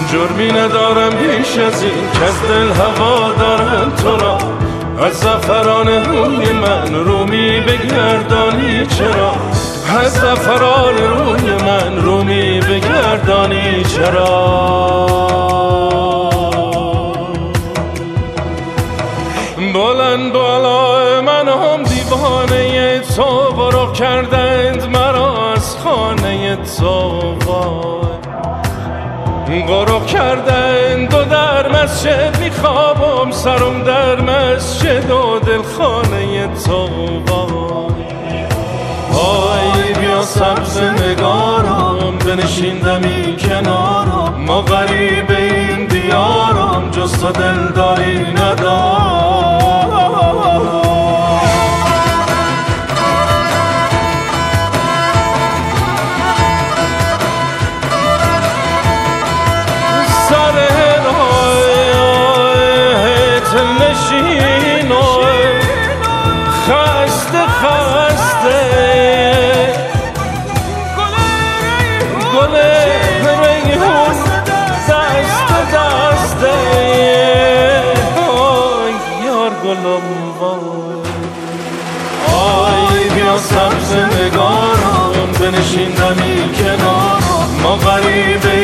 جرمی ندارم بیش از این که از دل هوا دارم تو را، از زعفران روی من رومی بگردانی چرا، از زعفران روی من رومی بگردانی چرا. بلند بالا من هم دیوانه تو، برو کردند مرا از خانه تو، برو کردند و در مسجد میخوابم، سرم در مسجد و دل خانه تو. آی بیا سبز نگارم بنشین دمی کنارم، ما غریب این دیارم جز تو دلداری ندارم. آی بیا سبز نگارم بنشین دمی کنارم، ما غریب